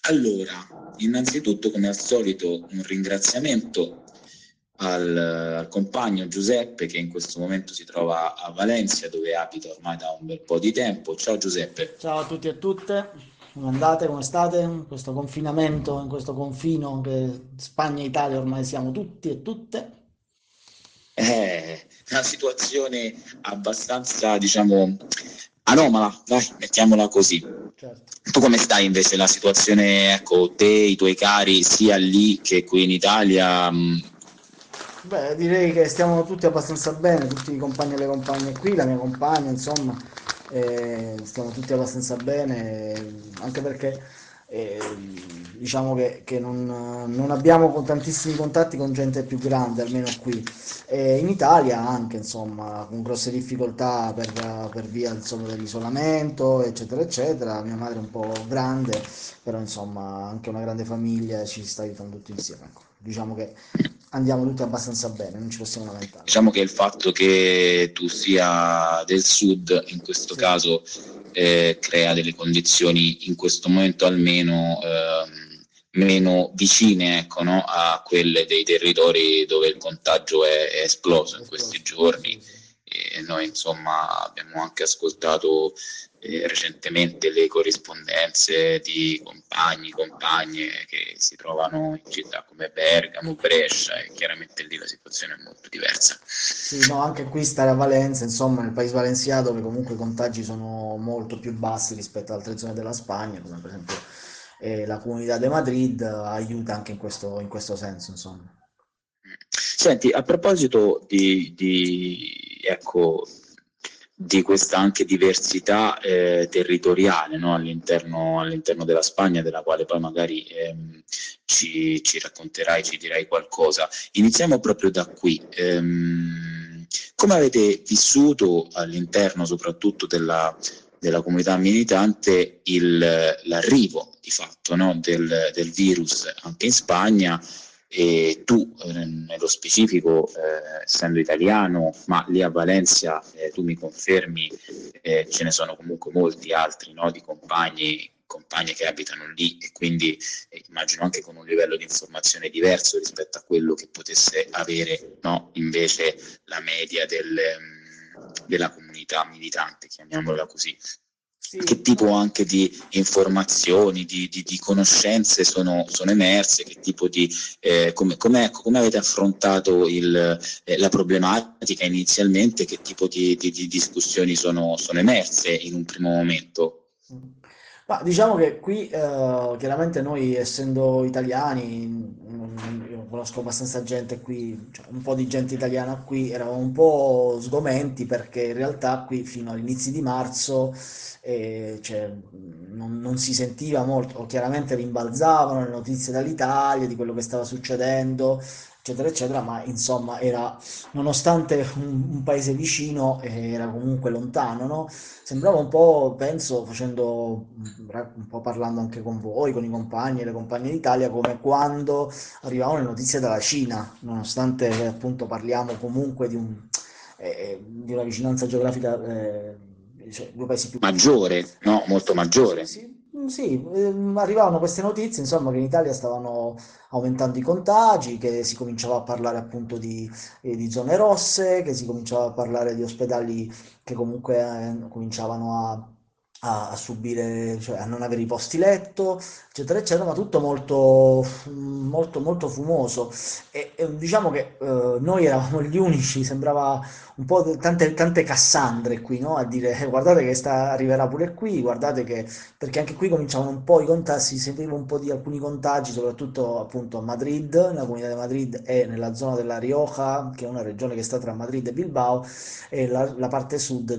Allora, innanzitutto, come al solito, un ringraziamento al compagno Giuseppe che in questo momento si trova a Valencia, dove abita ormai da un bel po' di tempo. Ciao Giuseppe. Ciao a tutti e a tutte, come andate, come state? In questo confinamento, in questo confino che Spagna e Italia ormai siamo tutti e tutte. È una situazione abbastanza, diciamo, anomala, dai, mettiamola così. Certo. Tu come stai invece? La situazione, ecco, te, i tuoi cari, sia lì che qui in Italia? Beh, direi che stiamo tutti abbastanza bene, tutti i compagni e le compagne qui, la mia compagna, insomma, stiamo tutti abbastanza bene, anche perché eh, diciamo che non abbiamo tantissimi contatti con gente più grande, almeno qui. E in Italia anche, insomma, con grosse difficoltà per via, insomma, dell'isolamento, eccetera, eccetera. Mia madre è un po' grande, però insomma anche una grande famiglia, ci si sta aiutando tutti insieme. Ecco. Diciamo che andiamo tutti abbastanza bene, non ci possiamo lamentare. Diciamo che il fatto che tu sia del sud, in questo Sì, caso, crea delle condizioni, in questo momento almeno, meno vicine, ecco, no, a quelle dei territori dove il contagio è esploso è in questi esploso. giorni. Sì, sì. E noi, insomma, abbiamo anche ascoltato recentemente le corrispondenze di compagni, compagne che si trovano in città come Bergamo, Brescia, e chiaramente lì la situazione è molto diversa. Sì, no, anche qui stare a Valenza, insomma, nel paese valenciano, dove comunque i contagi sono molto più bassi rispetto ad altre zone della Spagna, come per esempio la Comunità de Madrid, aiuta anche in questo senso, insomma. Senti, a proposito ecco, di questa anche diversità territoriale, no, all'interno della Spagna, della quale poi magari ci racconterai, ci dirai qualcosa. Iniziamo proprio da qui. Come avete vissuto all'interno soprattutto della comunità militante l'arrivo di fatto, no, del virus anche in Spagna? E tu, nello specifico, essendo italiano, ma lì a Valencia, tu mi confermi, ce ne sono comunque molti altri, no, di compagni, compagne che abitano lì, e quindi immagino anche con un livello di informazione diverso rispetto a quello che potesse avere, no, invece la media della comunità militante, chiamiamola così. Che Sì, tipo no. anche di informazioni, di conoscenze sono emerse, che tipo come avete affrontato la problematica inizialmente, che tipo di discussioni sono emerse in un primo momento? Ma diciamo che qui chiaramente noi essendo italiani, io conosco abbastanza gente qui, cioè un po' di gente italiana qui, eravamo un po' sgomenti perché in realtà qui fino agli inizi di marzo cioè, non si sentiva molto, chiaramente rimbalzavano le notizie dall'Italia di quello che stava succedendo, eccetera, eccetera, ma insomma era, nonostante un paese vicino, era comunque lontano, no? Sembrava un po', penso, facendo un po' parlando anche con voi, con i compagni e le compagne d'Italia, come quando arrivavano le notizie dalla Cina, nonostante appunto parliamo comunque di una vicinanza geografica, cioè due paesi più piccoli. Maggiore, no? Molto Sì, sì, maggiore. sì. Sì, arrivavano queste notizie, insomma, che in Italia stavano aumentando i contagi, che si cominciava a parlare appunto di zone rosse, che si cominciava a parlare di ospedali che comunque cominciavano a subire, cioè a non avere i posti letto, eccetera, eccetera, ma tutto molto, molto, molto fumoso. E diciamo che noi eravamo gli unici, sembrava un po' tante Cassandre qui, no? A dire guardate che arriverà pure qui, guardate che perché anche qui cominciavano un po' i contagi, si sentiva un po' di alcuni contagi, soprattutto appunto a Madrid, nella comunità di Madrid e nella zona della Rioja, che è una regione che sta tra Madrid e Bilbao, e la parte sud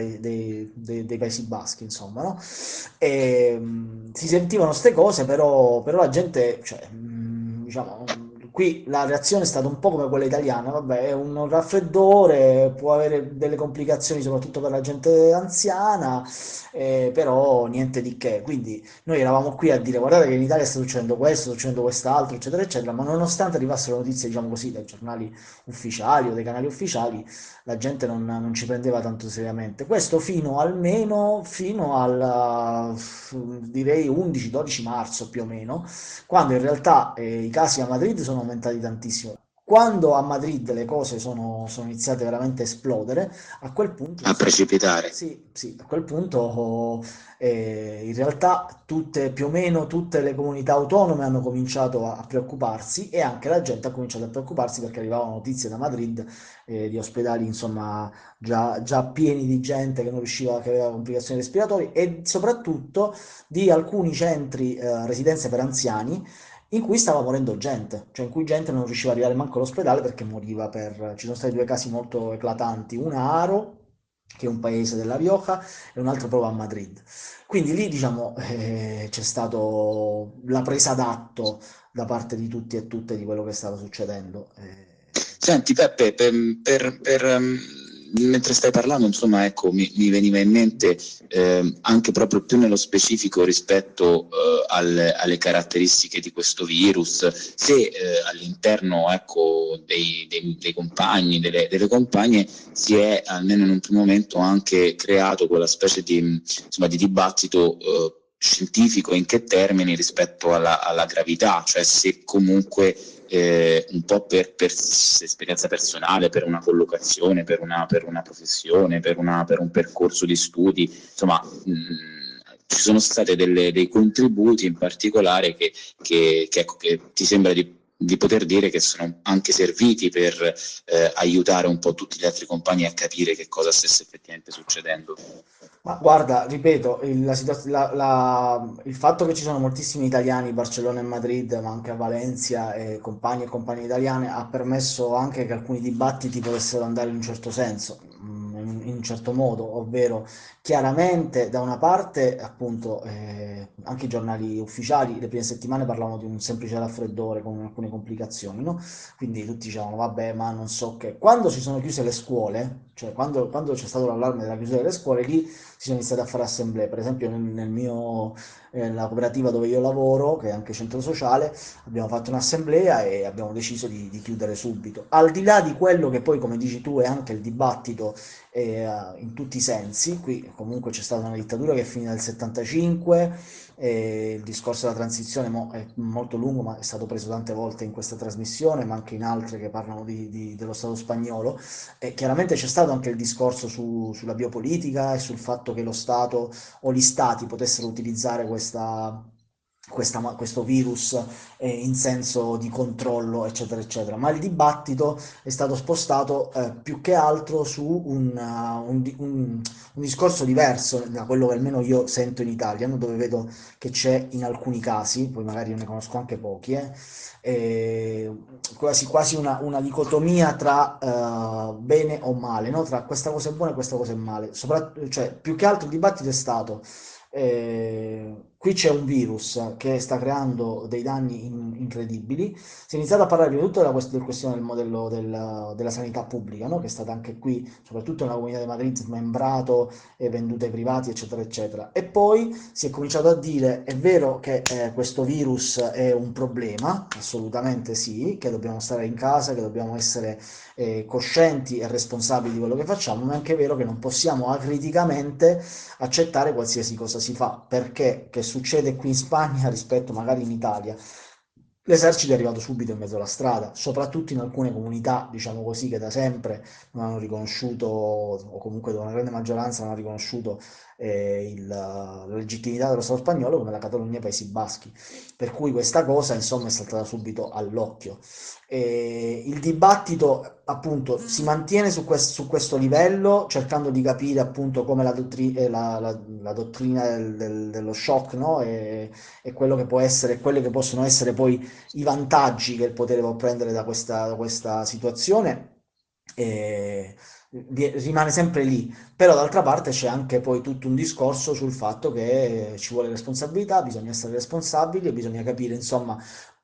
dei Paesi Baschi, insomma, no? E, si sentivano ste cose, però la gente, cioè, diciamo, qui la reazione è stata un po' come quella italiana, vabbè, è un raffreddore, può avere delle complicazioni soprattutto per la gente anziana, però niente di che. Quindi noi eravamo qui a dire guardate che in Italia sta succedendo questo, sta succedendo quest'altro, eccetera, eccetera, ma nonostante arrivassero notizie, diciamo così, dai giornali ufficiali o dai canali ufficiali, la gente non ci prendeva tanto seriamente. Questo fino al, direi 11-12 marzo più o meno, quando in realtà i casi a Madrid sono aumentati tantissimo. Quando a Madrid le cose sono iniziate veramente a esplodere, a quel punto, a precipitare. sì, sì, a quel punto in realtà più o meno tutte le comunità autonome hanno cominciato a preoccuparsi e anche la gente ha cominciato a preoccuparsi perché arrivavano notizie da Madrid di ospedali insomma già pieni di gente che non riusciva, che aveva complicazioni respiratorie e soprattutto di alcuni centri residenze per anziani in cui stava morendo gente, cioè in cui gente non riusciva ad arrivare manco all'ospedale perché moriva per... Ci sono stati due casi molto eclatanti, una a Aro, che è un paese della Rioja, e un altro proprio a Madrid. Quindi lì, diciamo, c'è stato la presa d'atto da parte di tutti e tutte di quello che stava succedendo. Senti Peppe, mentre stai parlando, insomma, ecco, mi veniva in mente anche proprio più nello specifico rispetto alle caratteristiche di questo virus, se all'interno, ecco, dei compagni, delle compagne, si è almeno in un primo momento anche creato quella specie di, insomma, di dibattito scientifico in che termini rispetto alla gravità, cioè se comunque un po' per esperienza personale, per una collocazione, per una professione, per un percorso di studi, insomma, ci sono state dei contributi in particolare ecco, che ti sembra di poter dire che sono anche serviti per aiutare un po' tutti gli altri compagni a capire che cosa stesse effettivamente succedendo. Ma guarda, ripeto, il fatto che ci sono moltissimi italiani a Barcellona e Madrid, ma anche a Valencia e compagne italiane, ha permesso anche che alcuni dibattiti potessero andare in un certo senso, in un certo modo, ovvero chiaramente da una parte, appunto, anche i giornali ufficiali le prime settimane parlavano di un semplice raffreddore con alcune complicazioni, no? Quindi tutti dicevano, vabbè, ma non so che. Quando si sono chiuse le scuole, cioè quando c'è stato l'allarme della chiusura delle scuole, lì si sono iniziate a fare assemblee. Per esempio nella cooperativa dove io lavoro, che è anche centro sociale, abbiamo fatto un'assemblea e abbiamo deciso di chiudere subito. Al di là di quello che poi, come dici tu, è anche il dibattito in tutti i sensi, qui comunque c'è stata una dittatura che è finita nel 75, e il discorso della transizione è molto lungo, ma è stato preso tante volte in questa trasmissione, ma anche in altre che parlano dello Stato spagnolo. E chiaramente c'è stato anche il discorso sulla biopolitica e sul fatto che lo Stato o gli Stati potessero utilizzare questo virus in senso di controllo, eccetera, eccetera. Ma il dibattito è stato spostato più che altro su un discorso diverso da quello che almeno io sento in Italia, no? Dove vedo che c'è in alcuni casi, poi magari io ne conosco anche pochi, eh, quasi una dicotomia tra bene o male, no? Tra questa cosa è buona e questa cosa è male. Cioè, più che altro il dibattito è stato qui c'è un virus che sta creando dei danni incredibili. Si è iniziato a parlare prima di tutto della questione del modello della sanità pubblica, no? Che è stata anche qui, soprattutto nella Comunità di Madrid, smembrato e venduto ai privati, eccetera, eccetera. E poi si è cominciato a dire, è vero che questo virus è un problema, assolutamente sì, che dobbiamo stare in casa, che dobbiamo essere coscienti e responsabili di quello che facciamo, ma è anche vero che non possiamo acriticamente accettare qualsiasi cosa si fa, perché che succede qui in Spagna rispetto magari in Italia. L'esercito è arrivato subito in mezzo alla strada, soprattutto in alcune comunità, diciamo così, che da sempre non hanno riconosciuto, o comunque da una grande maggioranza non ha riconosciuto la legittimità dello Stato spagnolo, come la Catalogna e i Paesi Baschi. Per cui questa cosa, insomma, è saltata subito all'occhio. Il dibattito appunto si mantiene su questo livello, cercando di capire appunto come la dottrina dello shock, no? E quello che può essere, quelli che possono essere poi i vantaggi che il potere può prendere da questa situazione. E rimane sempre lì, però d'altra parte c'è anche poi tutto un discorso sul fatto che ci vuole responsabilità, bisogna essere responsabili e bisogna capire insomma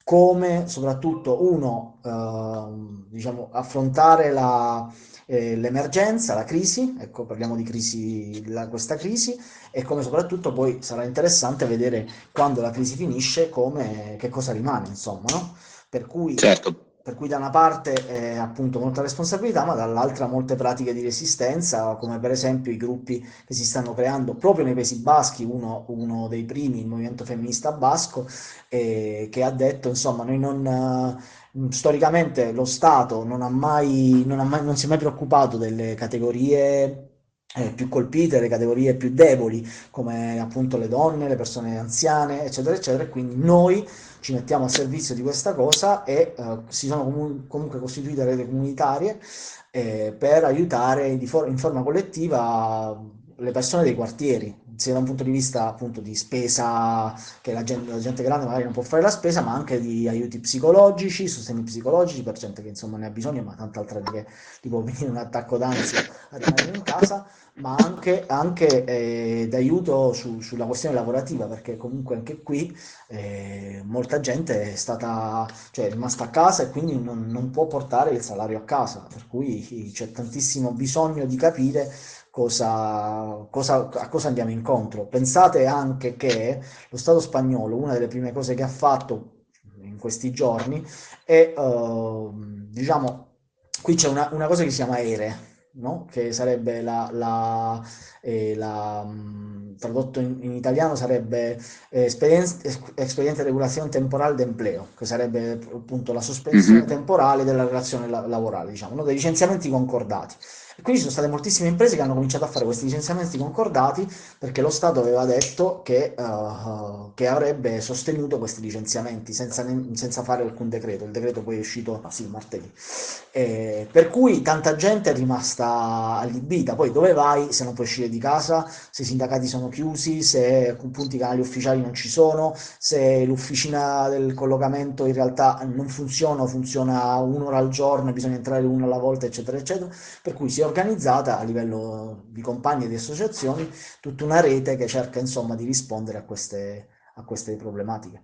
come soprattutto diciamo, affrontare l'emergenza, la crisi, ecco, parliamo di crisi, questa crisi, e come soprattutto poi sarà interessante vedere quando la crisi finisce, che cosa rimane, insomma, no? Per cui, Certo. per cui da una parte appunto molta responsabilità, ma dall'altra molte pratiche di resistenza, come per esempio i gruppi che si stanno creando proprio nei Paesi Baschi, uno dei primi, il movimento femminista basco, che ha detto, insomma, noi non... Storicamente lo Stato non si è mai preoccupato delle categorie più colpite, le categorie più deboli, come appunto le donne, le persone anziane, eccetera, eccetera, e quindi noi ci mettiamo a servizio di questa cosa e si sono comunque costituite reti comunitarie per aiutare in forma collettiva le persone dei quartieri, sia da un punto di vista appunto di spesa, che la gente grande magari non può fare la spesa, ma anche di aiuti psicologici, sostegni psicologici per gente che insomma ne ha bisogno, ma tanta altra che ti può venire un attacco d'ansia a rimanere in casa, ma anche d'aiuto sulla questione lavorativa, perché comunque anche qui molta gente cioè, è rimasta a casa e quindi non può portare il salario a casa, per cui c'è tantissimo bisogno di capire a cosa andiamo incontro. Pensate anche che lo Stato spagnolo, una delle prime cose che ha fatto in questi giorni è, diciamo, qui c'è una cosa che si chiama ERE, no? Che sarebbe tradotto in italiano sarebbe expediente de regulazione temporale d'empleo, che sarebbe appunto la sospensione Mhm. temporale della relazione lavorale, diciamo, no? Dei licenziamenti concordati. E quindi ci sono state moltissime imprese che hanno cominciato a fare questi licenziamenti concordati perché lo Stato aveva detto che avrebbe sostenuto questi licenziamenti senza fare alcun decreto. Il decreto poi è uscito, sì, martedì. Per cui tanta gente è rimasta allibita. Poi dove vai se non puoi uscire di casa, se i sindacati sono chiusi, se appunto i canali ufficiali non ci sono, se l'officina del collocamento in realtà non funziona o funziona un'ora al giorno e bisogna entrare una alla volta, eccetera, eccetera. Per cui si è organizzata a livello di compagni e di associazioni tutta una rete che cerca insomma di rispondere a queste problematiche.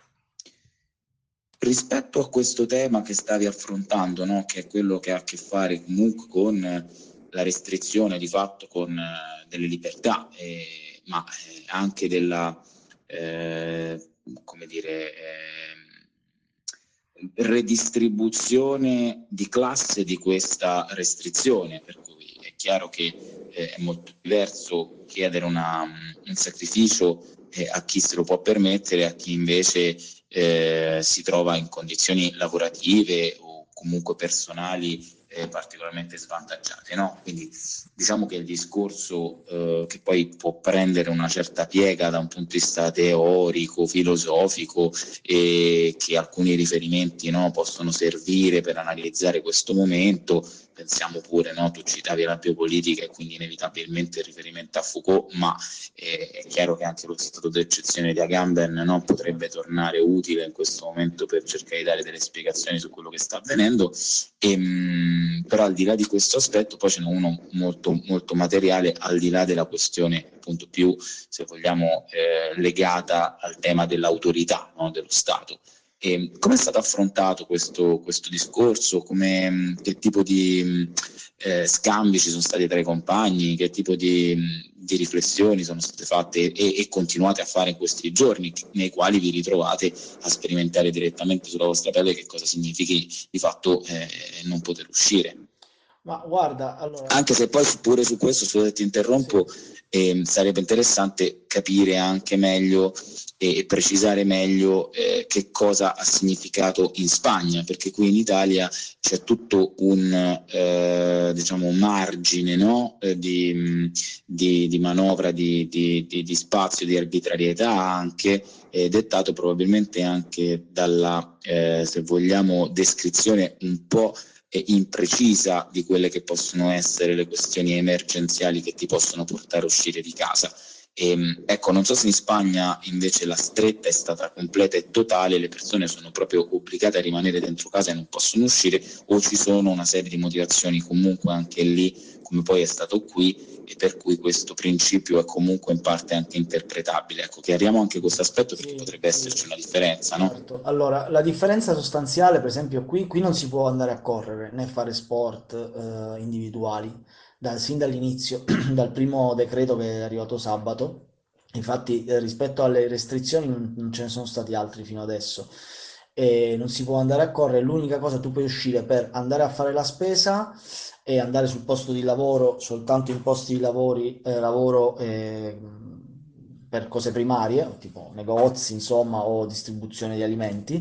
Rispetto a questo tema che stavi affrontando, no? Che è quello che ha a che fare comunque con la restrizione di fatto con delle libertà, ma anche della, come dire, redistribuzione di classe di questa restrizione, per cui è chiaro che è molto diverso chiedere un sacrificio a chi se lo può permettere, a chi invece si trova in condizioni lavorative o comunque personali particolarmente svantaggiate, no? Quindi diciamo che il discorso che poi può prendere una certa piega da un punto di vista teorico, filosofico, e che alcuni riferimenti, no, possono servire per analizzare questo momento. Pensiamo pure, no, tu citavi la biopolitica e quindi inevitabilmente il riferimento a Foucault, ma è chiaro che anche lo stato d'eccezione di Agamben, no, potrebbe tornare utile in questo momento per cercare di dare delle spiegazioni su quello che sta avvenendo. Però al di là di questo aspetto poi ce n'è uno molto, molto materiale, al di là della questione appunto più, se vogliamo, legata al tema dell'autorità, no, dello Stato. Come è stato affrontato questo discorso? Che tipo di scambi ci sono stati tra i compagni? Che tipo di riflessioni sono state fatte e continuate a fare in questi giorni, nei quali vi ritrovate a sperimentare direttamente sulla vostra pelle che cosa significhi di fatto non poter uscire? Ma guarda, allora, Anche se poi pure su questo, scusa se ti sì. interrompo, sarebbe interessante capire anche meglio e precisare meglio che cosa ha significato in Spagna, perché qui in Italia c'è tutto diciamo un margine, no? Di manovra, di spazio, di arbitrarietà anche, dettato probabilmente anche dalla, se vogliamo, descrizione un po' imprecisa di quelle che possono essere le questioni emergenziali che ti possono portare a uscire di casa. Ecco, non so se in Spagna invece la stretta è stata completa e totale, le persone sono proprio obbligate a rimanere dentro casa e non possono uscire, o ci sono una serie di motivazioni comunque anche lì, come poi è stato qui, e per cui questo principio è comunque in parte anche interpretabile. Ecco, chiariamo anche questo aspetto perché Sì, potrebbe sì, esserci una differenza, no? certo. Allora, la differenza sostanziale, per esempio, qui non si può andare a correre né fare sport individuali, sin dall'inizio, dal primo decreto che è arrivato sabato. Infatti, rispetto alle restrizioni non ce ne sono stati altri fino adesso. E non si può andare a correre, l'unica cosa tu puoi uscire per andare a fare la spesa e andare sul posto di lavoro soltanto in posti di lavoro per cose primarie, tipo negozi, insomma, o distribuzione di alimenti,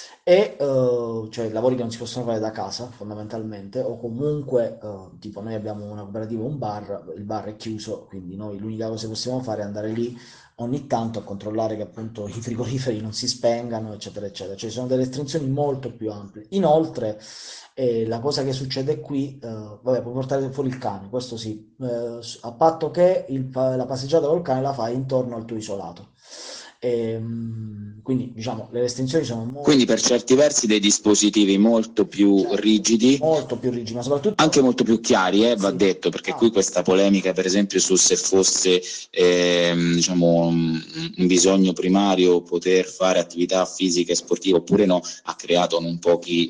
cioè lavori che non si possono fare da casa fondamentalmente, o comunque tipo noi abbiamo una cooperativa, un bar, il bar è chiuso, quindi noi l'unica cosa che possiamo fare è andare lì ogni tanto a controllare che appunto i frigoriferi non si spengano, eccetera, eccetera. Cioè, ci sono delle restrizioni molto più ampie. Inoltre, la cosa che succede qui, vabbè, puoi portare fuori il cane, questo sì, a patto che la passeggiata col cane la fai intorno al tuo isolato. Quindi, diciamo, le restrizioni sono Quindi molto, per certi versi dei dispositivi molto più certo, rigidi, molto più rigide, ma soprattutto, anche molto più chiari, va sì, detto, perché qui ah, questa polemica, per esempio, su se fosse diciamo, un bisogno primario poter fare attività fisiche e sportive oppure no, ha creato non pochi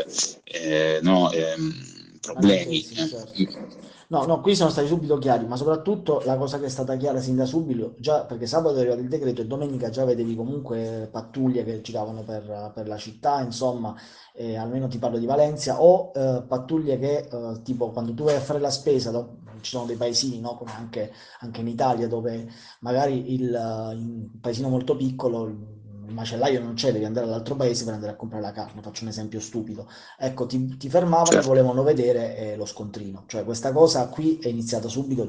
no, problemi. malintesi, certo. No, no, qui sono stati subito chiari, ma soprattutto la cosa che è stata chiara sin da subito, già perché sabato è arrivato il decreto e domenica già vedevi comunque pattuglie che giravano per la città, insomma, almeno ti parlo di Valencia, o pattuglie che tipo quando tu vai a fare la spesa, ci sono dei paesini, no? Come anche in Italia, dove magari in un paesino molto piccolo il macellaio non c'è, devi andare all'altro paese per andare a comprare la carne, faccio un esempio stupido. Ecco, ti fermavano e Certo. volevano vedere lo scontrino. Cioè, questa cosa qui è iniziata subito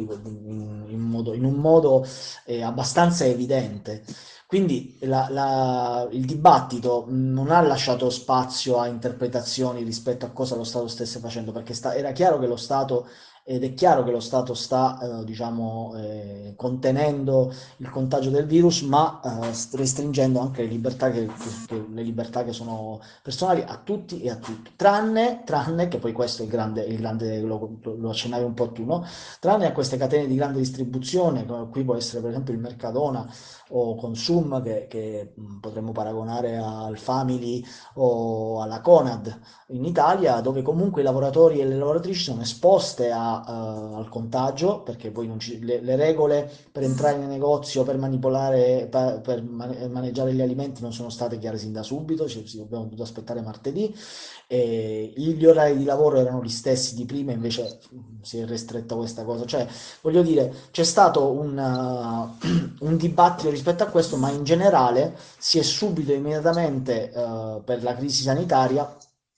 in un modo abbastanza evidente. Quindi il dibattito non ha lasciato spazio a interpretazioni rispetto a cosa lo Stato stesse facendo, perché era chiaro che lo Stato, ed è chiaro che lo Stato sta, diciamo, contenendo il contagio del virus, ma restringendo anche le libertà che sono personali a tutti e a tutti, tranne che poi questo è il grande lo accennavi un po' tu, no? Tranne a queste catene di grande distribuzione, come qui può essere per esempio il Mercadona o Consum, che potremmo paragonare al Family o alla Conad in Italia, dove comunque i lavoratori e le lavoratrici sono esposte al contagio, perché poi le regole per entrare nel negozio, per manipolare, maneggiare gli alimenti non sono state chiare sin da subito, abbiamo dovuto aspettare martedì. E gli orari di lavoro erano gli stessi di prima, invece si è restretta questa cosa. Cioè, voglio dire, c'è stato un dibattito rispetto a questo, ma in generale si è subito, immediatamente, per la crisi sanitaria,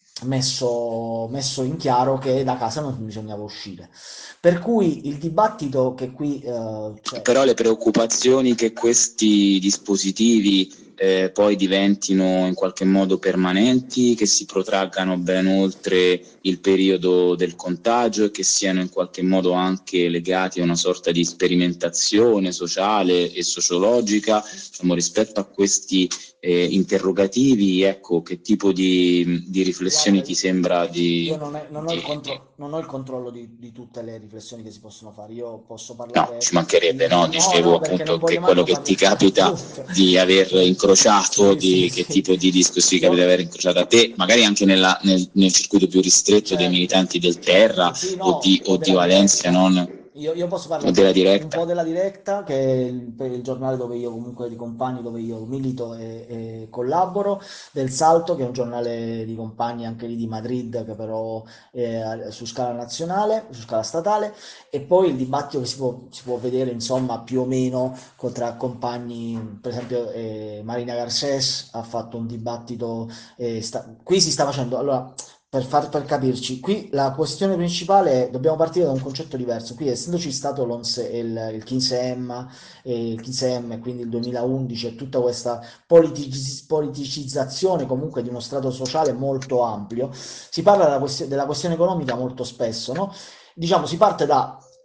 messo in chiaro che da casa non bisognava uscire. Per cui il dibattito che qui c'è. Però le preoccupazioni che questi dispositivi poi diventino in qualche modo permanenti, che si protraggano ben oltre il periodo del contagio e che siano in qualche modo anche legati a una sorta di sperimentazione sociale e sociologica, diciamo, rispetto a questi interrogativi, ecco, che tipo di riflessioni Guarda, ti sembra io di, non non ho il controllo di tutte le riflessioni che si possono fare. Io posso No, ci parlare mancherebbe, no, no, dicevo no, perché non appunto che voglio quello manco che ti parlare, capita appunto. di aver incrociato, Sì, sì, di che sì. tipo di discorsi capita di Io, aver incrociato a te, magari anche nel circuito più ristretto dei certo, militanti del Terra sì, no, o o di della Valencia, diretta. non, Io posso o parlarti della un po' diretta. della diretta, che è il giornale dove io comunque di compagni, dove io milito e collaboro, del Salto, che è un giornale di compagni anche lì di Madrid, che però è su scala nazionale, su scala statale, e poi il dibattito che si può vedere, insomma, più o meno tra compagni, per esempio Marina Garcés ha fatto un dibattito, qui si sta facendo, allora, per capirci, qui la questione principale è, dobbiamo partire da un concetto diverso. Qui, essendoci stato il 15M, il 15M, quindi il 2011, e tutta questa politicizzazione comunque di uno strato sociale molto ampio, si parla della questione economica molto spesso, no? Diciamo, si parte da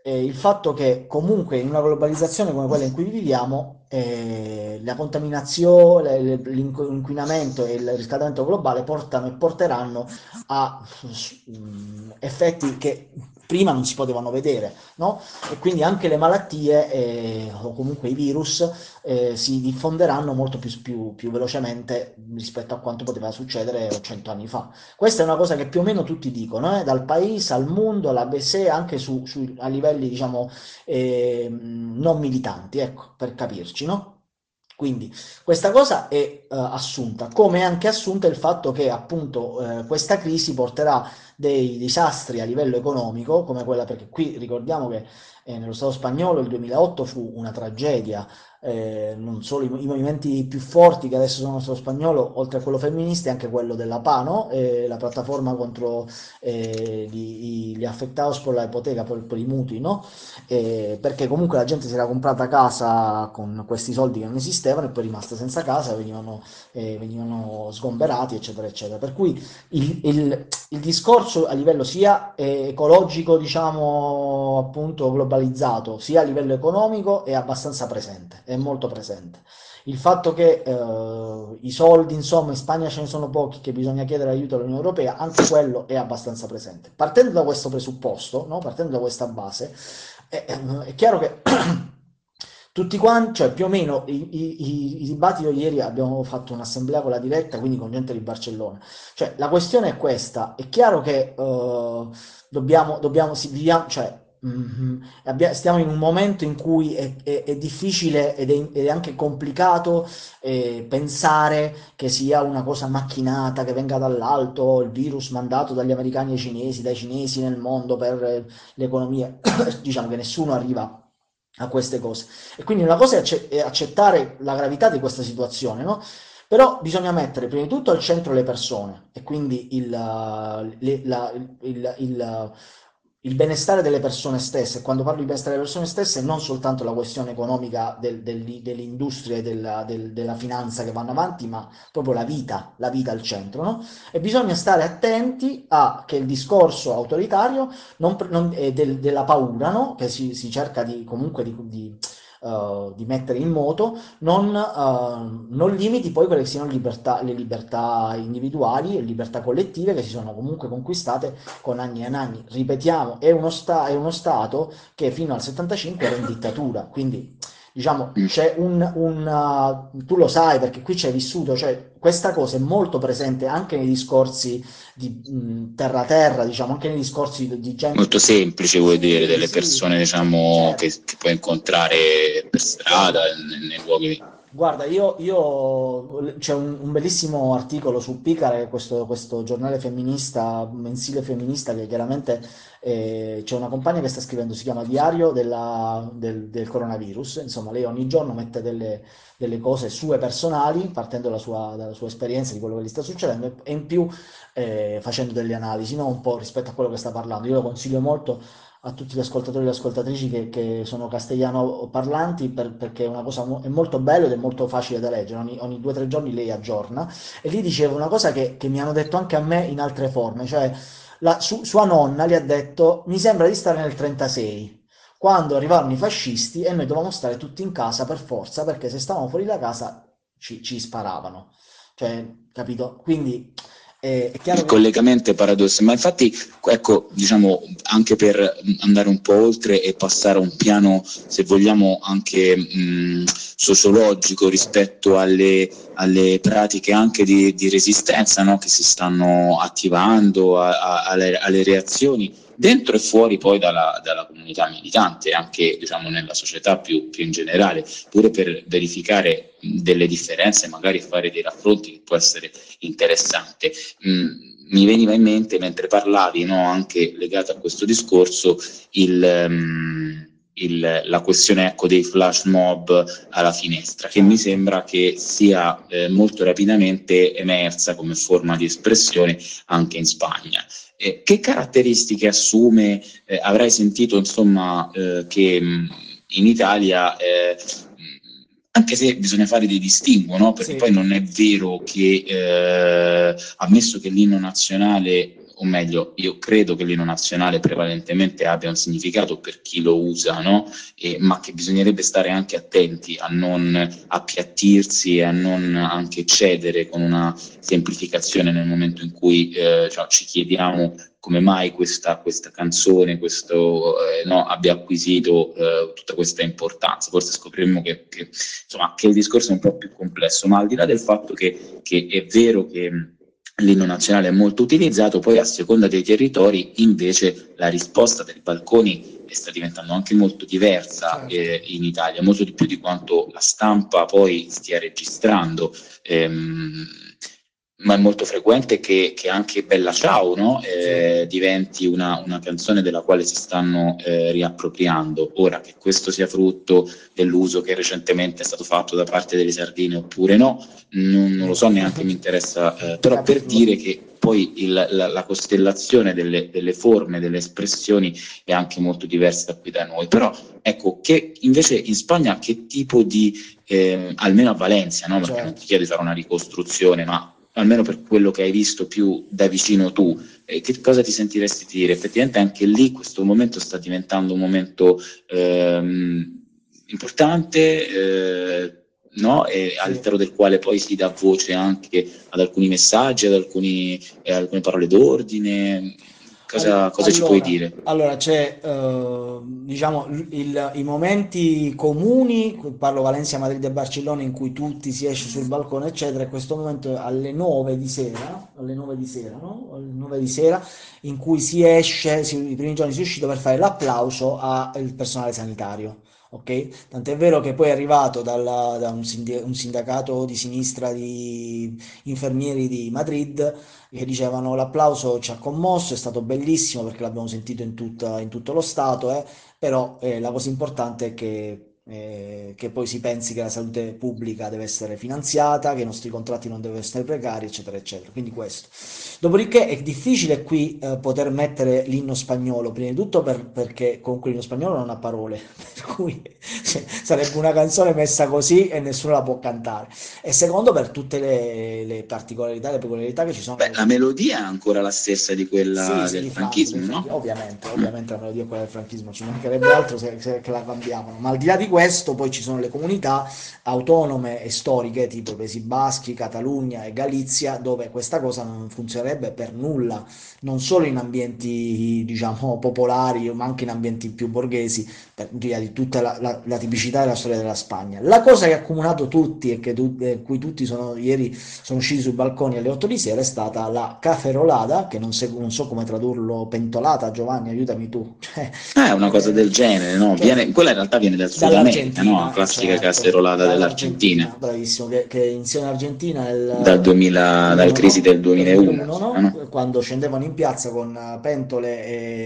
il fatto che comunque in una globalizzazione come quella in cui viviamo, la contaminazione, l'inquinamento e il riscaldamento globale portano e porteranno a effetti che prima non si potevano vedere, no? E quindi anche le malattie o comunque i virus si diffonderanno molto più velocemente rispetto a quanto poteva succedere 100 anni fa. Questa è una cosa che più o meno tutti dicono, dal paese al mondo, all'ABC, anche a livelli, diciamo, non militanti, ecco, per capirci, no? Quindi questa cosa è assunta, come è anche assunta il fatto che appunto questa crisi porterà dei disastri a livello economico, come quella, perché qui ricordiamo che nello Stato spagnolo il 2008 fu una tragedia, non solo i movimenti più forti che adesso sono nello Stato spagnolo, oltre a quello femminista, e anche quello della PANO, la piattaforma contro gli afectados por la ipoteca, per i mutui, no? Perché comunque la gente si era comprata casa con questi soldi che non esistevano e poi è rimasta senza casa, venivano sgomberati, eccetera, eccetera. Per cui il discorso a livello sia ecologico, diciamo appunto globalizzato, sia a livello economico è abbastanza presente, è molto presente. Il fatto che i soldi, insomma, in Spagna ce ne sono pochi, che bisogna chiedere aiuto all'Unione Europea, anche quello è abbastanza presente. Partendo da questo presupposto, no? Partendo da questa base, è chiaro che tutti quanti, cioè più o meno i dibattiti ieri abbiamo fatto un'assemblea con la diretta, quindi con gente di Barcellona. Cioè, la questione è questa: è chiaro che cioè, stiamo in un momento in cui è difficile ed è anche complicato pensare che sia una cosa macchinata, che venga dall'alto, il virus mandato dagli americani ai cinesi, dai cinesi nel mondo per l'economia. Diciamo che nessuno arriva a queste cose. E quindi una cosa è accettare la gravità di questa situazione, no? Però bisogna mettere prima di tutto al centro le persone e quindi il benestare delle persone stesse. Quando parlo di benestare delle persone stesse, non soltanto la questione economica dell'industria e della finanza che vanno avanti, ma proprio la vita al centro, no? E bisogna stare attenti a che il discorso autoritario della paura, no? Che si cerca comunque di mettere in moto, non limiti poi quelle che siano le libertà individuali e libertà collettive che si sono comunque conquistate con anni e anni. Ripetiamo, è uno Stato che fino al 75 era in dittatura, quindi diciamo c'è tu lo sai perché qui c'è vissuto, cioè questa cosa è molto presente anche nei discorsi di terra, diciamo, anche nei discorsi di gente. Molto semplice, vuoi dire, Sì, delle sì, persone, diciamo, certo. che puoi incontrare per strada, Guarda, nei luoghi. Guarda, c'è un bellissimo articolo su Picare, questo giornale femminista, mensile femminista, che chiaramente c'è una compagna che sta scrivendo, si chiama Diario del coronavirus. Insomma, lei ogni giorno mette delle cose sue personali, partendo dalla sua esperienza di quello che gli sta succedendo, e in più facendo delle analisi, no? Un po' rispetto a quello che sta parlando. Io lo consiglio molto a tutti gli ascoltatori e le ascoltatrici che sono castigliano parlanti perché è una cosa è molto bello ed è molto facile da leggere. Ogni 2 o 3 giorni lei aggiorna e lì diceva una cosa che mi hanno detto anche a me in altre forme, cioè sua nonna le ha detto mi sembra di stare nel 36 quando arrivarono i fascisti e noi dovevamo stare tutti in casa per forza perché se stavamo fuori da casa ci sparavano, cioè, capito? Quindi è chiaro Il che collegamento è paradosso, ma infatti, ecco, diciamo, anche per andare un po' oltre e passare a un piano, se vogliamo, anche sociologico rispetto alle pratiche anche di resistenza, no, che si stanno attivando, alle reazioni dentro e fuori poi dalla comunità militante, anche diciamo nella società più in generale, pure per verificare delle differenze, magari fare dei raffronti che può essere interessante. Mi veniva in mente mentre parlavi, no, anche legato a questo discorso, la questione, ecco, dei flash mob alla finestra, che mi certo. sembra che sia molto rapidamente emersa come forma di espressione anche in Spagna. Che caratteristiche assume? Avrai sentito insomma che in Italia anche se bisogna fare dei distinguo, no? Perché poi Sì, non è vero che, ammesso che l'inno nazionale, o meglio, io credo che l'inno nazionale prevalentemente abbia un significato per chi lo usa, no? Ma che bisognerebbe stare anche attenti a non appiattirsi e a non anche cedere con una semplificazione nel momento in cui cioè, ci chiediamo come mai questa canzone no, abbia acquisito tutta questa importanza. Forse scopriremo insomma, che il discorso è un po' più complesso, ma al di là del fatto che è vero che l'inno nazionale è molto utilizzato, poi a seconda dei territori invece la risposta dei balconi sta diventando anche molto diversa certo. in Italia, molto di più di quanto la stampa poi stia registrando. Ehm, ma è molto frequente che anche Bella Ciao, no? Sì. Diventi una canzone della quale si stanno riappropriando. Ora che questo sia frutto dell'uso che recentemente è stato fatto da parte delle sardine oppure no, non lo No. so, neanche mi interessa, però per Capirlo. dire che poi la costellazione delle forme, delle espressioni è anche molto diversa qui da noi. Però ecco, che invece in Spagna che tipo di, almeno a Valencia, no? Perché non Certo. ti chiedo di fare una ricostruzione, ma almeno per quello che hai visto più da vicino tu, che cosa ti sentiresti di dire? Effettivamente anche lì questo momento sta diventando un momento importante, no? E Sì. all'interno del quale poi si dà voce anche ad alcuni messaggi, alcune parole d'ordine. Cosa ci puoi Allora, dire? allora, c'è, diciamo, i momenti comuni, parlo Valencia, Madrid e Barcellona, in cui tutti si esce sul balcone, eccetera, e questo momento è alle 9 di sera, alle 9 di sera, no? Alle 9 di sera, in cui si esce, i primi giorni si è uscito per fare l'applauso al personale sanitario. Ok? Tant'è vero che poi è arrivato da un sindacato di sinistra di infermieri di Madrid che dicevano l'applauso ci ha commosso, è stato bellissimo perché l'abbiamo sentito in tutto lo Stato, però la cosa importante è che poi si pensi che la salute pubblica deve essere finanziata, che i nostri contratti non devono essere precari, eccetera, eccetera. Quindi questo. Dopodiché è difficile qui poter mettere l'inno spagnolo, prima di tutto perché comunque l'inno spagnolo non ha parole, per cui sarebbe una canzone messa così e nessuno la può cantare. E secondo per tutte le particolarità, le peculiarità che ci sono Beh, la melodia è ancora la stessa di sì, quella sì, del di Franco, franchismo, no? ovviamente, Mm. ovviamente la melodia è quella del franchismo, ci mancherebbe altro che la cambiavano, ma al di là di questo poi ci sono le comunità autonome e storiche, tipo i Paesi Baschi, Catalogna e Galizia, dove questa cosa non funzionerebbe per nulla, non solo in ambienti, diciamo, popolari, ma anche in ambienti più borghesi, per via di tutta la tipicità della storia della Spagna. La cosa che ha accomunato tutti e cui tutti ieri sono usciti sui balconi alle 8 di sera è stata la caferolata, che non so come tradurlo, pentolata, Giovanni, aiutami tu. È una cosa del genere, no? Cioè, Quella in realtà viene dal Sud America, no? La dall'Argentina, classica certo, casserolata dell'Argentina, dall'Argentina, bravissimo, che iniziò in Argentina dal 2000, dal 2001, crisi del no? 2001, 2001, no? no? Quando scendevano in piazza con pentole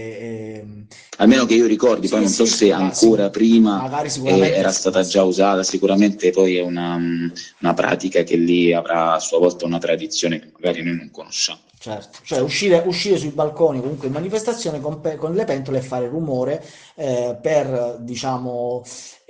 Almeno che io ricordi, poi sì, non so sì, se ma ancora prima magari sicuramente era sì, ma stata già usata, sicuramente poi è una pratica che lì avrà a sua volta una tradizione che magari noi non conosciamo. certo, cioè uscire sui balconi comunque in manifestazione con le pentole e fare rumore per, diciamo,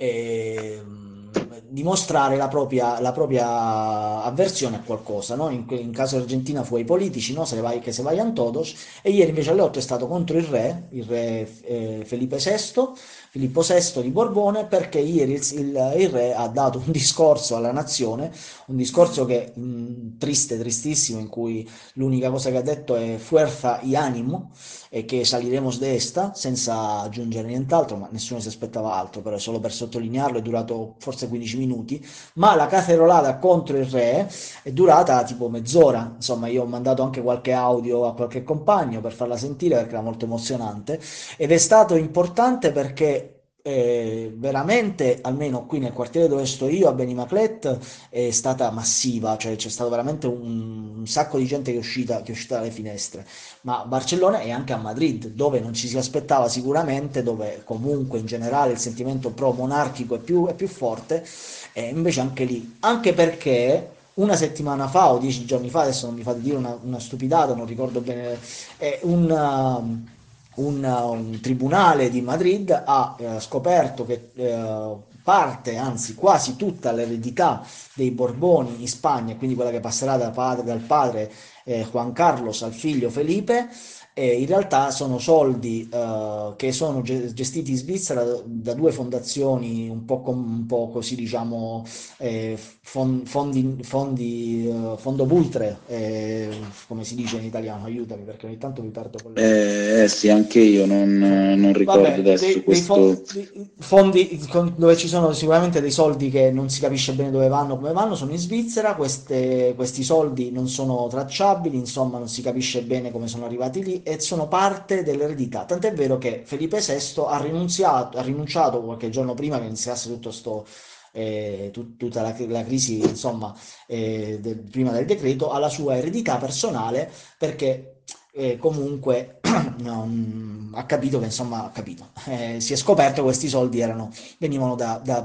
dimostrare la propria avversione a qualcosa, no? In caso Argentina fu ai politici, no? Che se vai a todos, e ieri invece alle 8 è stato contro il re Filippo VI di Borbone, perché ieri il re ha dato un discorso alla nazione, un discorso che triste, tristissimo, in cui l'unica cosa che ha detto è fuerza y animo e che saliremos de esta senza aggiungere nient'altro, ma nessuno si aspettava altro, però è solo per sottolinearlo, è durato forse 15 minuti, ma la cacerolata contro il re è durata tipo mezz'ora, insomma io ho mandato anche qualche audio a qualche compagno per farla sentire perché era molto emozionante ed è stato importante perché veramente, almeno qui nel quartiere dove sto io, a Benimaclet, è stata massiva, cioè c'è stato veramente un sacco di gente che è uscita dalle finestre, ma a Barcellona e anche a Madrid, dove non ci si aspettava sicuramente, dove comunque in generale il sentimento pro-monarchico è più forte, e invece anche lì, anche perché una settimana fa o 10 giorni fa, adesso non mi fate dire una stupidata, non ricordo bene, un tribunale di Madrid ha scoperto che parte, anzi quasi tutta l'eredità dei Borboni in Spagna, quindi quella che passerà dal padre Juan Carlos al figlio Felipe, in realtà sono soldi che sono gestiti in Svizzera da due fondazioni un po' così, diciamo, fondo Vultre, come si dice in italiano, aiutami perché ogni tanto mi perdo con le... Sì, anche io non ricordo Vabbè, adesso questo. fondi dove ci sono sicuramente dei soldi che non si capisce bene dove vanno, come vanno, sono in Svizzera, questi soldi non sono tracciabili, insomma non si capisce bene come sono arrivati lì e sono parte dell'eredità. Tant'è vero che Felipe VI ha rinunciato qualche giorno prima che iniziasse tutto sto, tutta la crisi, insomma, prima del decreto, alla sua eredità personale perché comunque ha capito che insomma ha capito. Si è scoperto che questi soldi venivano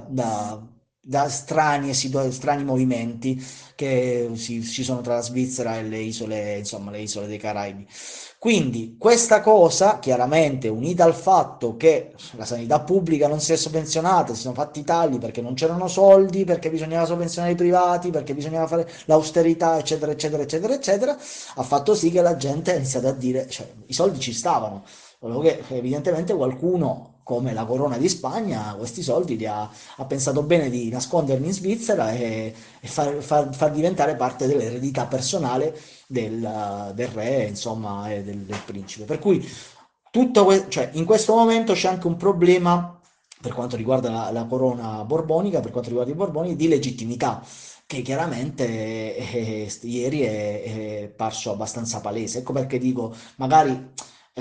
da strani movimenti che ci sono tra la Svizzera e le isole, insomma, le isole dei Caraibi. Quindi questa cosa, chiaramente unita al fatto che la sanità pubblica non si è sovvenzionata, si sono fatti i tagli perché non c'erano soldi, perché bisognava sovvenzionare i privati, perché bisognava fare l'austerità, eccetera, eccetera, eccetera, eccetera, ha fatto sì che la gente ha iniziato a dire, cioè, i soldi ci stavano, solo che evidentemente qualcuno, come la Corona di Spagna, questi soldi ha pensato bene di nasconderli in Svizzera e far diventare parte dell'eredità personale del re, insomma, e del principe. Per cui cioè, in questo momento c'è anche un problema per quanto riguarda la corona borbonica, per quanto riguarda i Borboni, di legittimità che chiaramente ieri è parso abbastanza palese. Ecco perché dico, magari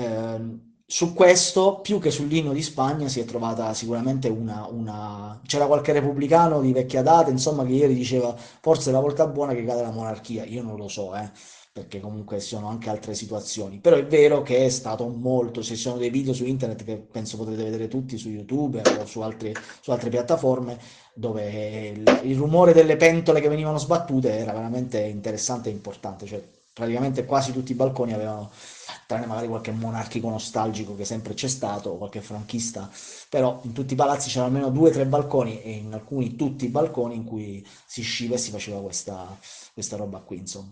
su questo, più che sull'inno di Spagna, si è trovata sicuramente C'era qualche repubblicano di vecchia data, insomma, che ieri diceva forse è la volta buona che cade la monarchia. Io non lo so, perché comunque ci sono anche altre situazioni. Però è vero che è stato molto, se ci sono dei video su internet che penso potrete vedere tutti su YouTube o su altre piattaforme, dove il rumore delle pentole che venivano sbattute era veramente interessante e importante, cioè praticamente quasi tutti i balconi avevano, tranne magari qualche monarchico nostalgico che sempre c'è stato, o qualche franchista, però in tutti i palazzi c'erano almeno due o tre balconi e in alcuni tutti i balconi in cui si sciva e si faceva questa roba qui, insomma.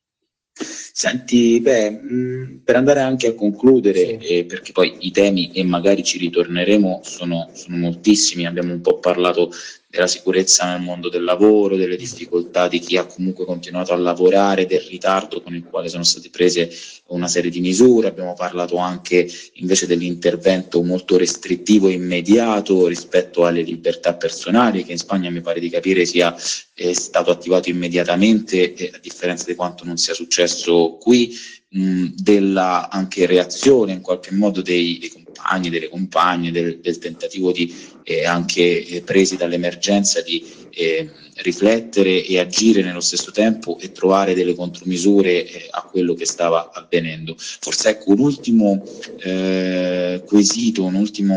Senti, beh, per andare anche a concludere, Sì, perché poi i temi, e magari ci ritorneremo, sono moltissimi. Abbiamo un po' parlato della sicurezza nel mondo del lavoro, delle difficoltà di chi ha comunque continuato a lavorare, del ritardo con il quale sono state prese una serie di misure. Abbiamo parlato anche invece dell'intervento molto restrittivo e immediato rispetto alle libertà personali, che in Spagna mi pare di capire sia è stato attivato immediatamente, a differenza di quanto non sia successo qui, della anche reazione in qualche modo dei compagni, delle compagne, del tentativo di anche presi dall'emergenza di riflettere e agire nello stesso tempo e trovare delle contromisure a quello che stava avvenendo. Forse ecco un ultimo quesito, un ultimo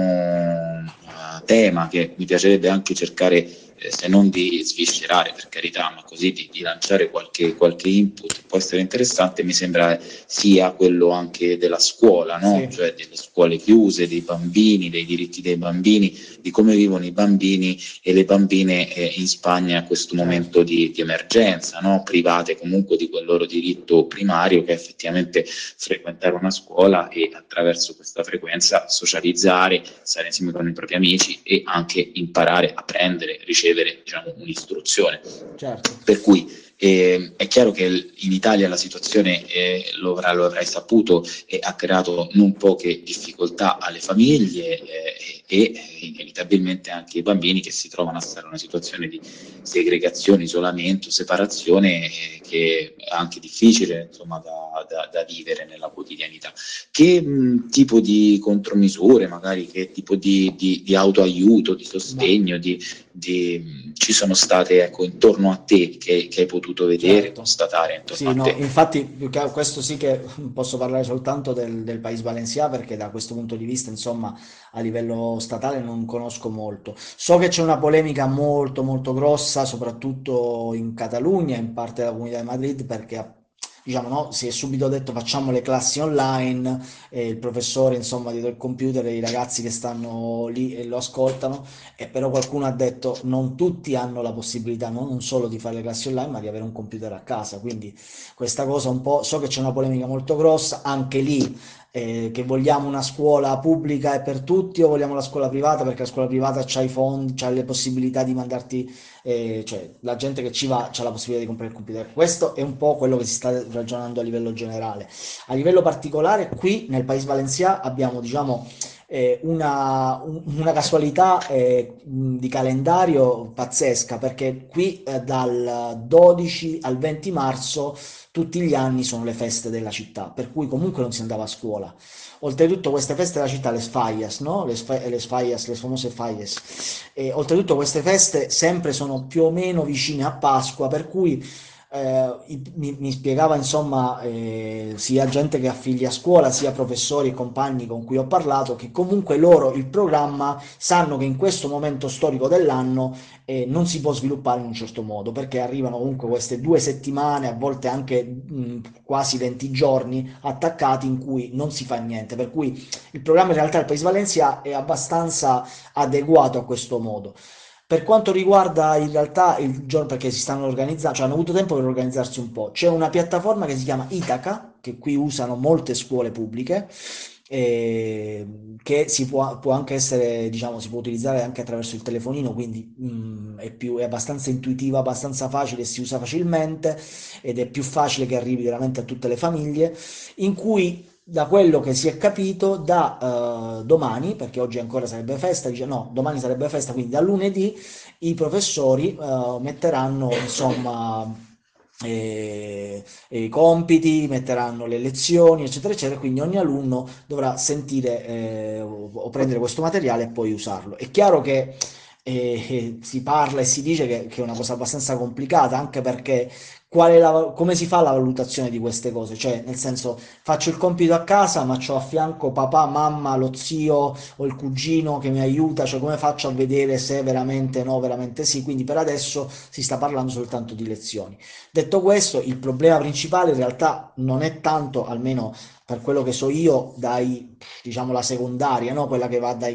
tema che mi piacerebbe anche cercare, se non di sviscerare per carità, ma così di lanciare qualche input, può essere interessante, mi sembra sia quello anche della scuola, no? sì, Cioè delle scuole chiuse, dei bambini, dei diritti dei bambini, di come vivono i bambini e le bambine in Spagna a questo certo. momento di emergenza, no? Private comunque di quel loro diritto primario che è effettivamente frequentare una scuola e attraverso questa frequenza socializzare, stare insieme con i propri amici e anche imparare a prendere, ricevere, diciamo, un'istruzione. Certo. Per cui è chiaro che in Italia la situazione lo avrai saputo ha creato non poche difficoltà alle famiglie e inevitabilmente anche ai bambini che si trovano a stare in una situazione di segregazione, isolamento, separazione che è anche difficile insomma da vivere nella quotidianità. Che tipo di contromisure, magari che tipo di autoaiuto, di Ma sostegno, ci sono state ecco, intorno a te che hai potuto vedere, certo. constatare intorno Sì, a no, te? infatti questo sì che posso parlare soltanto del País Valencià perché da questo punto di vista, insomma, a livello statale non conosco molto. So che c'è una polemica molto molto grossa, soprattutto in Catalogna, in parte della Comunità di Madrid, perché diciamo, no, si è subito detto facciamo le classi online, il professore, insomma, dietro il computer e i ragazzi che stanno lì e lo ascoltano, e però qualcuno ha detto non tutti hanno la possibilità non solo di fare le classi online, ma di avere un computer a casa, quindi questa cosa un po', so che c'è una polemica molto grossa, anche lì che vogliamo una scuola pubblica e per tutti o vogliamo la scuola privata perché la scuola privata c'ha i fondi, c'ha le possibilità di mandarti, cioè la gente che ci va c'ha la possibilità di comprare il computer. Questo è un po' quello che si sta ragionando a livello generale. A livello particolare, qui nel País Valencià abbiamo, diciamo, una casualità di calendario pazzesca perché qui dal 12 al 20 marzo tutti gli anni sono le feste della città, per cui comunque non si andava a scuola. Oltretutto queste feste della città, le fallas, no? Le fallas, le famose fallas. E oltretutto queste feste sempre sono più o meno vicine a Pasqua, per cui mi spiegava insomma sia gente che ha figli a scuola, sia professori e compagni con cui ho parlato, che comunque loro il programma sanno che in questo momento storico dell'anno non si può sviluppare in un certo modo, perché arrivano comunque queste 2 settimane, a volte anche quasi 20 giorni attaccati in cui non si fa niente, per cui il programma in realtà del País Valencia è abbastanza adeguato a questo modo. Per quanto riguarda in realtà il giorno, perché si stanno organizzando, cioè hanno avuto tempo per organizzarsi un po', c'è una piattaforma che si chiama Itaca, che qui usano molte scuole pubbliche, che può anche essere, diciamo, si può utilizzare anche attraverso il telefonino, quindi è abbastanza intuitiva, abbastanza facile, si usa facilmente ed è più facile che arrivi veramente a tutte le famiglie, in cui da quello che si è capito da domani, perché oggi ancora sarebbe festa, dice no, domani sarebbe festa, quindi da lunedì i professori metteranno insomma i compiti, metteranno le lezioni, eccetera, eccetera, quindi ogni alunno dovrà sentire o prendere questo materiale e poi usarlo. È chiaro che si parla e si dice che è una cosa abbastanza complicata, anche perché come si fa la valutazione di queste cose? Cioè, nel senso, faccio il compito a casa, ma c'ho a fianco papà, mamma, lo zio o il cugino che mi aiuta, cioè come faccio a vedere se veramente no, veramente sì? Quindi per adesso si sta parlando soltanto di lezioni. Detto questo, il problema principale in realtà non è tanto, almeno per quello che so io, diciamo la secondaria, no? Quella che va dai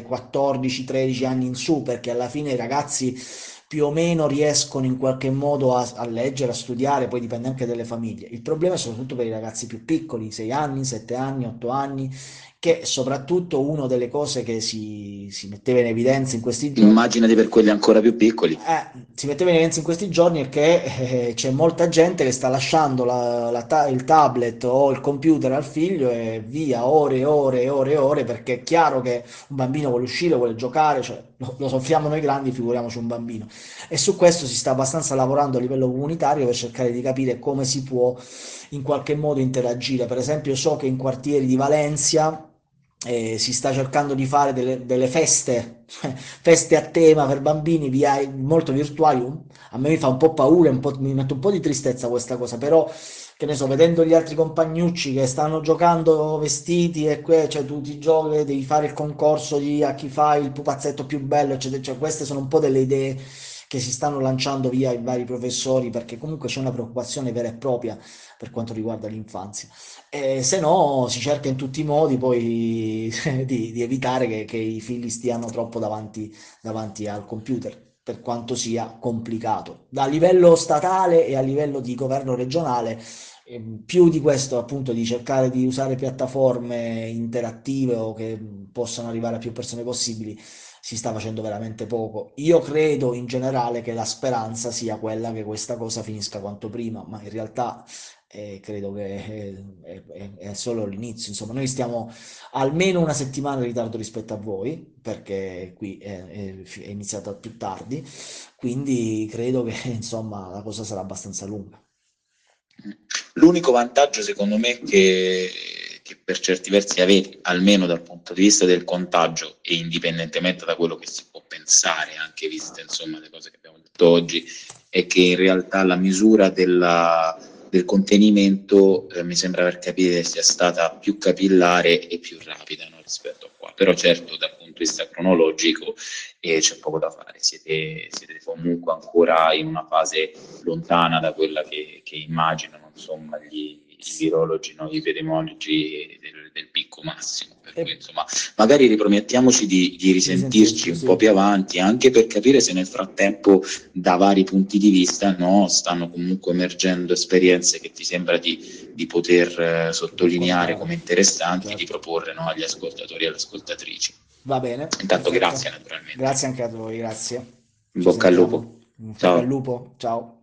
14-13 anni in su, perché alla fine i ragazzi più o meno riescono in qualche modo a leggere, a studiare, poi dipende anche dalle famiglie. Il problema è soprattutto per i ragazzi più piccoli, 6 anni, 7 anni, 8 anni, che soprattutto una delle cose che si metteva in evidenza in questi giorni. Immaginati per quelli ancora più piccoli. Si metteva in evidenza in questi giorni è che c'è molta gente che sta lasciando il tablet o il computer al figlio e via ore e ore e ore e ore, perché è chiaro che un bambino vuole uscire, vuole giocare, cioè, lo soffriamo noi grandi, figuriamoci un bambino. E su questo si sta abbastanza lavorando a livello comunitario per cercare di capire come si può in qualche modo interagire. Per esempio, so che in quartieri di Valencia si sta cercando di fare delle feste, feste a tema per bambini molto virtuali. A me mi fa un po' paura, mi mette un po' di tristezza questa cosa, però che ne so, vedendo gli altri compagnucci che stanno giocando vestiti e cioè tu ti giochi, devi fare il concorso a chi fa il pupazzetto più bello, eccetera, cioè, queste sono un po' delle idee che si stanno lanciando via i vari professori, perché comunque c'è una preoccupazione vera e propria per quanto riguarda l'infanzia. E se no, si cerca in tutti i modi poi di evitare che i figli stiano troppo davanti al computer, per quanto sia complicato. Da livello statale e a livello di governo regionale, più di questo, appunto, di cercare di usare piattaforme interattive o che possano arrivare a più persone possibili, si sta facendo veramente poco. Io credo in generale che la speranza sia quella che questa cosa finisca quanto prima, ma in realtà credo che è solo l'inizio. Insomma, noi stiamo almeno una settimana in ritardo rispetto a voi, perché qui è iniziata più tardi, quindi credo che insomma la cosa sarà abbastanza lunga. L'unico vantaggio secondo me che per certi versi avete, almeno dal punto di vista del contagio e indipendentemente da quello che si può pensare, anche viste insomma le cose che abbiamo detto oggi, è che in realtà la misura del contenimento mi sembra aver capito sia stata più capillare e più rapida, no, rispetto a qua. Però certo dal punto punto di vista cronologico e c'è poco da fare. Siete comunque ancora in una fase lontana da quella che immaginano, insomma, i virologi, no? I epidemiologi del picco massimo. Per E cui, insomma, magari ripromettiamoci di risentirci risentirci, un po' sì. più avanti, anche per capire se nel frattempo, da vari punti di vista, no, stanno comunque emergendo esperienze che ti sembra di poter sottolineare Raccontare, come interessanti, di certo. proporre, no, agli ascoltatori e alle ascoltatrici. Va bene, Intanto perfetto. grazie naturalmente. Grazie anche a voi, grazie. In Ci bocca al lupo. sentiamo. In bocca al Ciao. lupo, ciao.